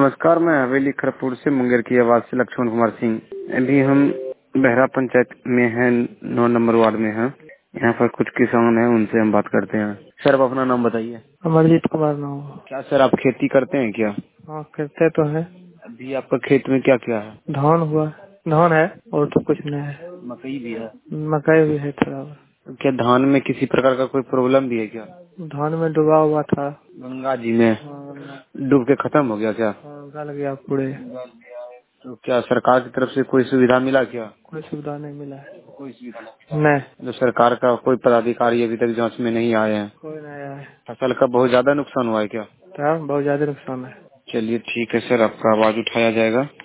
नमस्कार, मैं हवेली खरगपुर से मुंगेर की आवाज से लक्ष्मण कुमार सिंह। अभी हम बहरा पंचायत में हैं, 9 नंबर वार्ड में हैं। यहाँ पर कुछ किसान हैं, उनसे हम बात करते हैं। सर, आप अपना नाम बताइए। अमरजीत कुमार नाम। क्या सर, आप खेती करते हैं क्या? हाँ, करते तो है। अभी आपका खेत में क्या क्या है? धान हुआ, धान है और तो कुछ नहीं है। मकई भी है? मकई भी है थोड़ा। क्या धान में किसी प्रकार का कोई प्रॉब्लम भी है क्या? धान में डूबा हुआ था। गंगा जी में हाँ, डूब के खत्म हो गया क्या? गल गया पूरे। तो क्या सरकार की तरफ से कोई सुविधा मिला क्या? कोई सुविधा नहीं मिला है। कोई सुविधा नहीं। नहीं, जो सरकार का कोई पदाधिकारी अभी तक जांच में नहीं आए हैं। कोई नहीं आया है। फसल का बहुत ज्यादा नुकसान हुआ है क्या? तो बहुत ज्यादा नुकसान है। चलिए ठीक है सर, आपका आवाज उठाया जाएगा।